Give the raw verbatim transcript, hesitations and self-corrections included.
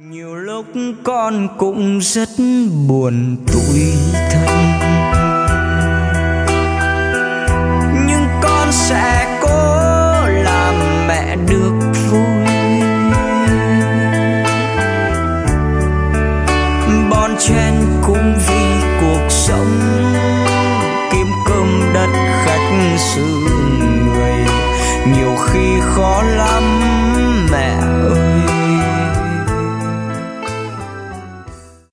Nhiều lúc con cũng rất buồn tủi thân, nhưng con sẽ cố làm mẹ được vui. Bon chen cũng vì cuộc sống, kiếm cơm đất khách sự.